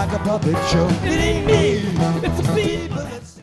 like a puppet show. It ain't me, it's the people that